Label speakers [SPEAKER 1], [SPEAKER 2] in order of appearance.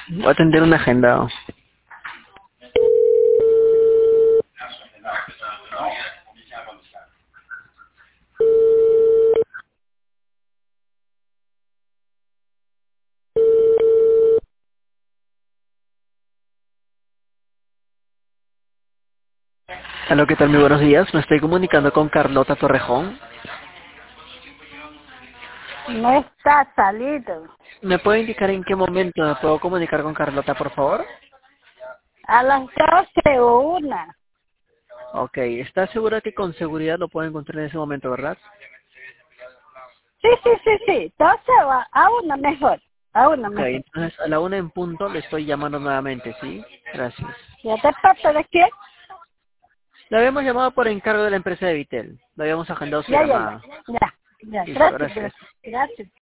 [SPEAKER 1] Voy a atender un agendado. Hola, ¿qué tal? Muy buenos días. Me estoy comunicando con Carlota Torrejón.
[SPEAKER 2] No está salido.
[SPEAKER 1] ¿Me puede indicar en qué momento me puedo comunicar con Carlota, por favor?
[SPEAKER 2] A las 12 o 1.
[SPEAKER 1] Ok, ¿está segura que con seguridad lo puedo encontrar en ese momento, verdad?
[SPEAKER 2] Sí. 12 o a 1 mejor. A 1
[SPEAKER 1] Ok,
[SPEAKER 2] mejor.
[SPEAKER 1] entonces a la 1 en punto le estoy llamando nuevamente, ¿sí? Gracias.
[SPEAKER 2] ¿Ya te parte de qué?
[SPEAKER 1] Le habíamos llamado por encargo de la empresa de Vitel. Le habíamos agendado su
[SPEAKER 2] Ya.
[SPEAKER 1] llamada.
[SPEAKER 2] Ya.
[SPEAKER 1] Listo,
[SPEAKER 2] Gracias,
[SPEAKER 1] gracias.
[SPEAKER 2] gracias. Gracias.